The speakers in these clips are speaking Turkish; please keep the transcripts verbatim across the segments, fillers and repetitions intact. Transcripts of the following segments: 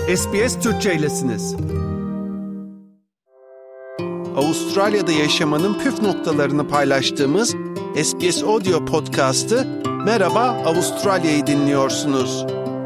S B S Türkçe'ylesiniz. Avustralya'da yaşamanın püf noktalarını paylaştığımız S B S Audio Podcast'ı Merhaba Avustralya'yı dinliyorsunuz.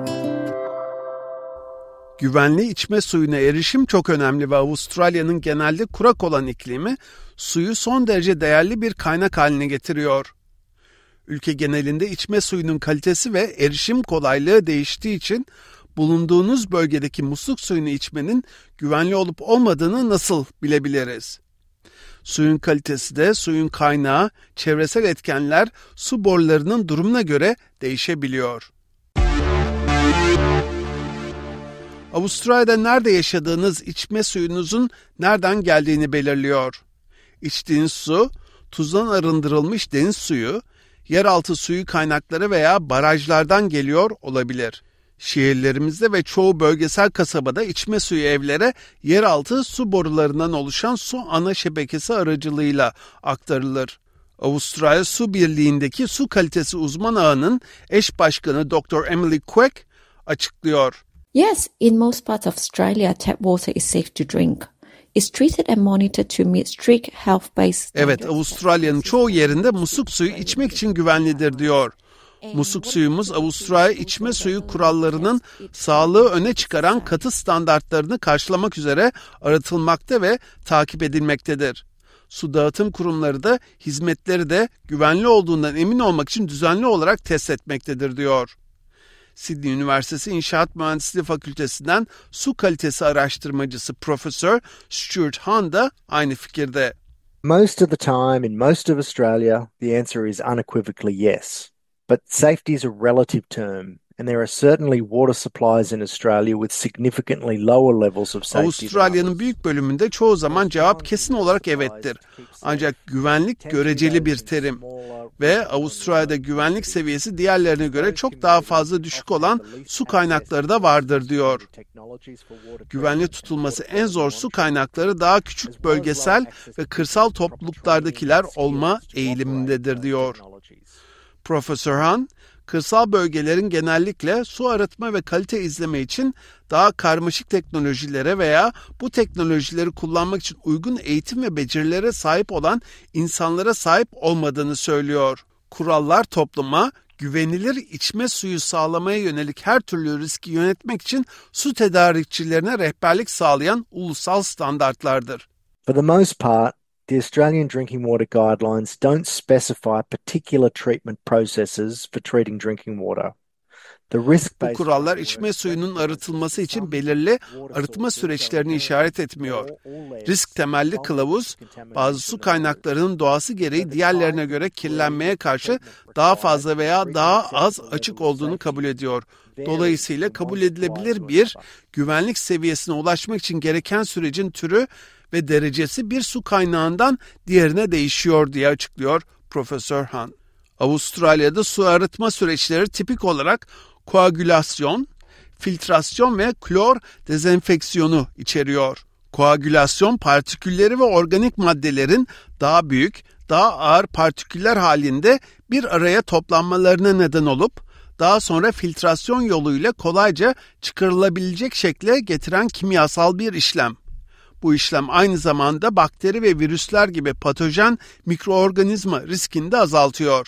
Güvenli içme suyuna erişim çok önemli ve Avustralya'nın genelde kurak olan iklimi suyu son derece değerli bir kaynak haline getiriyor. Ülke genelinde içme suyunun kalitesi ve erişim kolaylığı değiştiği için bulunduğunuz bölgedeki musluk suyunu içmenin güvenli olup olmadığını nasıl bilebiliriz? Suyun kalitesi de suyun kaynağı, çevresel etkenler su borularının durumuna göre değişebiliyor. Avustralya'da nerede yaşadığınız içme suyunuzun nereden geldiğini belirliyor. İçtiğiniz su, tuzdan arındırılmış deniz suyu, yeraltı suyu kaynakları veya barajlardan geliyor olabilir. Şehirlerimizde ve çoğu bölgesel kasabada içme suyu evlere yeraltı su borularından oluşan su ana şebekesi aracılığıyla aktarılır. Avustralya Su Birliği'ndeki su kalitesi uzman ağının eş başkanı doktor Emily Quek açıklıyor. Yes, in most parts of Australia, tap water is safe to drink. It's treated and monitored to meet strict health-based standards. Evet, Avustralya'nın çoğu yerinde musluk suyu içmek için güvenlidir diyor. Musluk suyumuz Avustralya içme suyu kurallarının sağlığı öne çıkaran katı standartlarını karşılamak üzere arıtılmakta ve takip edilmektedir. Su dağıtım kurumları da hizmetleri de güvenli olduğundan emin olmak için düzenli olarak test etmektedir diyor. Sydney Üniversitesi İnşaat Mühendisliği Fakültesinden su kalitesi araştırmacısı Profesör Stuart Hahn da aynı fikirde. Most of the time in most of Australia, the answer is unequivocally yes. But safety is a relative term, and there are certainly water supplies in Australia with significantly lower levels of safety. Avustralya'nın büyük bölümünde çoğu zaman cevap kesin olarak evettir. Ancak güvenlik göreceli bir terim ve Avustralya'da güvenlik seviyesi diğerlerine göre çok daha fazla düşük olan su kaynakları da vardır diyor. Güvenli tutulması en zor su kaynakları daha küçük bölgesel ve kırsal topluluklardakiler olma eğilimindedir diyor. Profesör Hahn, kırsal bölgelerin genellikle su arıtma ve kalite izleme için daha karmaşık teknolojilere veya bu teknolojileri kullanmak için uygun eğitim ve becerilere sahip olan insanlara sahip olmadığını söylüyor. Kurallar topluma, güvenilir içme suyu sağlamaya yönelik her türlü riski yönetmek için su tedarikçilerine rehberlik sağlayan ulusal standartlardır. For the most part, the Australian Drinking Water Guidelines don't specify particular treatment processes for treating drinking water. The risk-based Bu kurallar içme suyunun arıtılması için belirli arıtma süreçlerini işaret etmiyor. Risk temelli kılavuz, bazı su kaynaklarının doğası gereği diğerlerine göre kirlenmeye karşı daha fazla veya daha az açık olduğunu kabul ediyor. Dolayısıyla kabul edilebilir bir güvenlik seviyesine ulaşmak için gereken sürecin türü ve derecesi bir su kaynağından diğerine değişiyor diye açıklıyor Profesör Hahn. Avustralya'da su arıtma süreçleri tipik olarak koagülasyon, filtrasyon ve klor dezenfeksiyonu içeriyor. Koagülasyon partikülleri ve organik maddelerin daha büyük, daha ağır partiküller halinde bir araya toplanmalarına neden olup daha sonra filtrasyon yoluyla kolayca çıkarılabilecek şekle getiren kimyasal bir işlem. Bu işlem aynı zamanda bakteri ve virüsler gibi patojen mikroorganizma riskini de azaltıyor.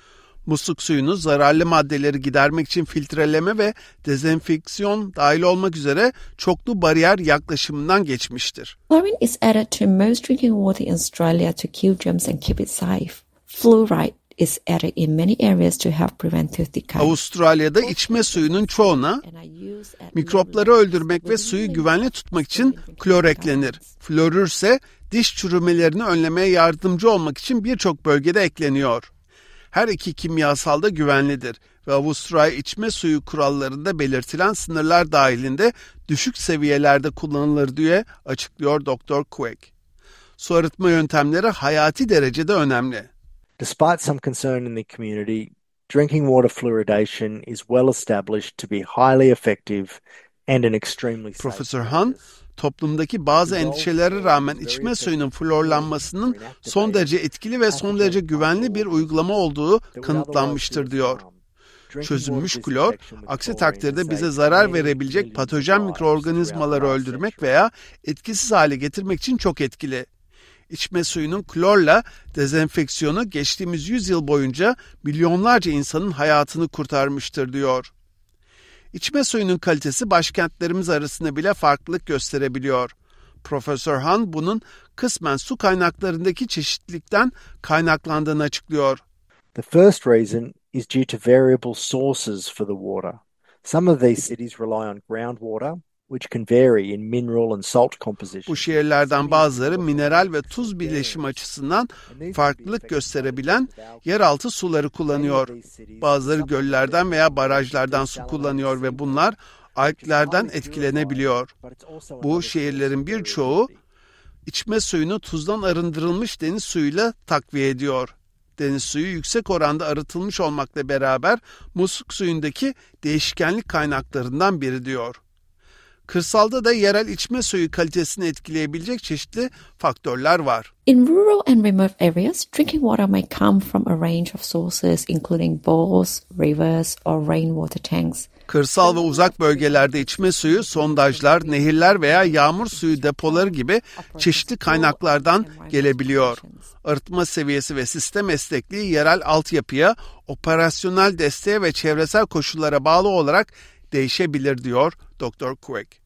Musluk suyunu zararlı maddeleri gidermek için filtreleme ve dezenfeksiyon dahil olmak üzere çoklu bariyer yaklaşımından geçmiştir. Chlorine is added to most drinking water in Australia to kill germs and keep it safe. Fluoride is added in many areas to help prevent tooth decay. Avustralya'da içme suyunun çoğuna mikropları öldürmek ve suyu güvenli tutmak için klor eklenir. Florür ise diş çürümelerini önlemeye yardımcı olmak için birçok bölgede ekleniyor. Her iki kimyasal da güvenlidir ve Avustralya içme suyu kurallarında belirtilen sınırlar dahilinde düşük seviyelerde kullanılır diye açıklıyor doktor Quek. Su arıtma yöntemleri hayati derecede önemli. Despite some concern in the community, drinking water fluoridation is well established to be highly effective and an extremely safe. Profesör Hahn, toplumdaki bazı endişelere rağmen içme suyunun florlanmasının son derece etkili ve son derece güvenli bir uygulama olduğu kanıtlanmıştır diyor. Çözünmüş klor, aksi takdirde bize zarar verebilecek patojen mikroorganizmaları öldürmek veya etkisiz hale getirmek için çok etkili. İçme suyunun klorla dezenfeksiyonu geçtiğimiz yüzyıl boyunca milyonlarca insanın hayatını kurtarmıştır diyor. İçme suyunun kalitesi başkentlerimiz arasında bile farklılık gösterebiliyor. Profesör Han bunun kısmen su kaynaklarındaki çeşitlilikten kaynaklandığını açıklıyor. The first reason is due to variable sources for the water. Some of these cities rely on groundwater, which can vary in mineral and salt composition. Bu şehirlerden bazıları mineral ve tuz bileşimi açısından farklılık gösterebilen yeraltı suları kullanıyor. Bazıları göllerden veya barajlardan su kullanıyor ve bunlar alglerden etkilenebiliyor. Bu şehirlerin birçoğu içme suyunu tuzdan arındırılmış deniz suyuyla takviye ediyor. Deniz suyu yüksek oranda arıtılmış olmakla beraber musluk suyundaki değişkenlik kaynaklarından biri diyor. Kırsalda da yerel içme suyu kalitesini etkileyebilecek çeşitli faktörler var. In rural and remote areas, drinking water may come from a range of sources including bores, rivers or rainwater tanks. Kırsal ve uzak bölgelerde içme suyu, sondajlar, nehirler veya yağmur suyu depoları gibi çeşitli kaynaklardan gelebiliyor. Arıtma seviyesi ve sistem esnekliği yerel altyapıya, operasyonel desteğe ve çevresel koşullara bağlı olarak değişebilir diyor Doktor Quick.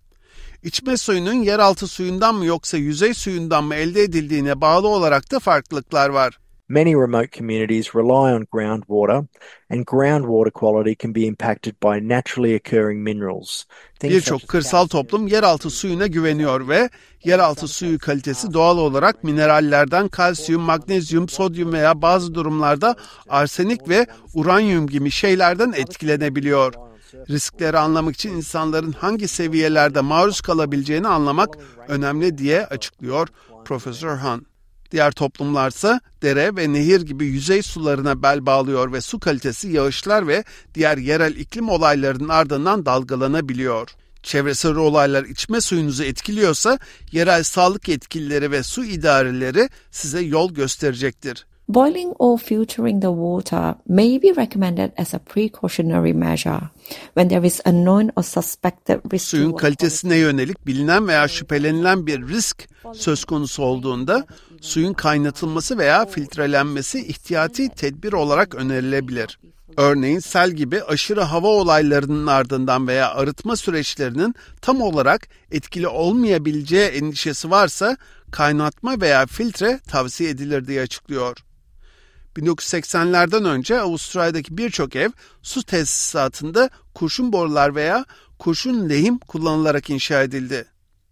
İçme suyunun yeraltı suyundan mı yoksa yüzey suyundan mı elde edildiğine bağlı olarak da farklılıklar var. Many remote communities rely on groundwater, and groundwater quality can be impacted by naturally occurring minerals. Birçok kırsal toplum yeraltı suyuna güveniyor ve yeraltı suyu kalitesi doğal olarak minerallerden kalsiyum, magnezyum, sodyum veya bazı durumlarda arsenik ve uranyum gibi şeylerden etkilenebiliyor. Riskleri anlamak için insanların hangi seviyelerde maruz kalabileceğini anlamak önemli diye açıklıyor Profesör Han. Diğer toplumlarsa dere ve nehir gibi yüzey sularına bel bağlıyor ve su kalitesi yağışlar ve diğer yerel iklim olaylarının ardından dalgalanabiliyor. Çevresel olaylar içme suyunuzu etkiliyorsa yerel sağlık yetkilileri ve su idareleri size yol gösterecektir. Boiling or filtering the water may be recommended as a precautionary measure when there is a known or suspected risk. Suyun kalitesine yönelik bilinen veya şüphelenilen bir risk söz konusu olduğunda suyun kaynatılması veya filtrelenmesi ihtiyati tedbir olarak önerilebilir. Örneğin sel gibi aşırı hava olaylarının ardından veya arıtma süreçlerinin tam olarak etkili olmayabileceği endişesi varsa kaynatma veya filtre tavsiye edilir diye açıklıyor. bin dokuz yüz seksenlerden önce Avustralya'daki birçok ev su tesisatında kurşun borular veya kurşun lehim kullanılarak inşa edildi.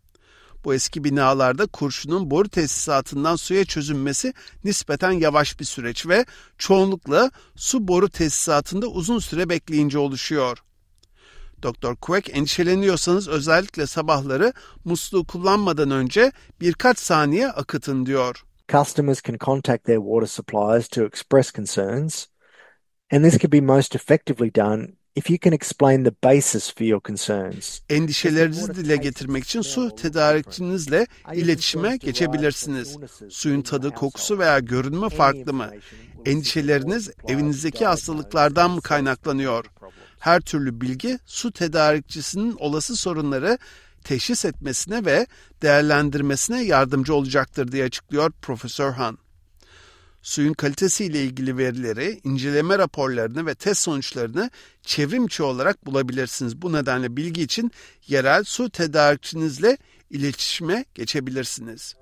Bu eski binalarda kurşunun boru tesisatından suya çözünmesi nispeten yavaş bir süreç ve çoğunlukla su boru tesisatında uzun süre bekleyince oluşuyor. Doktor Quick endişeleniyorsanız özellikle sabahları musluğu kullanmadan önce birkaç saniye akıtın diyor. Customers can contact their water suppliers to express concerns, and this can be most effectively done if you can explain the basis for your concerns. Endişelerinizi dile getirmek için su tedarikçinizle iletişime geçebilirsiniz. Suyun tadı, kokusu veya görünümü farklı mı? Endişeleriniz evinizdeki hastalıklardan mı kaynaklanıyor? Her türlü bilgi su tedarikçisinin olası sorunları teşhis etmesine ve değerlendirmesine yardımcı olacaktır diye açıklıyor Profesör Han. Suyun kalitesiyle ilgili verileri, inceleme raporlarını ve test sonuçlarını çevrimçi olarak bulabilirsiniz. Bu nedenle bilgi için yerel su tedarikçinizle iletişime geçebilirsiniz.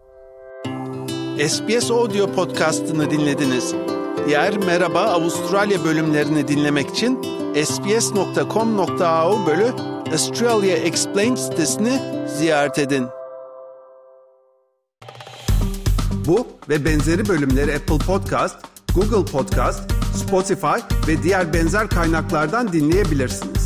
S B S Audio Podcast'ını dinlediniz. Diğer Merhaba Avustralya bölümlerini dinlemek için sbs nokta com nokta a u bölü Australia Explained sitesini ziyaret edin. Bu ve benzeri bölümleri Apple Podcast, Google Podcast, Spotify ve diğer benzer kaynaklardan dinleyebilirsiniz.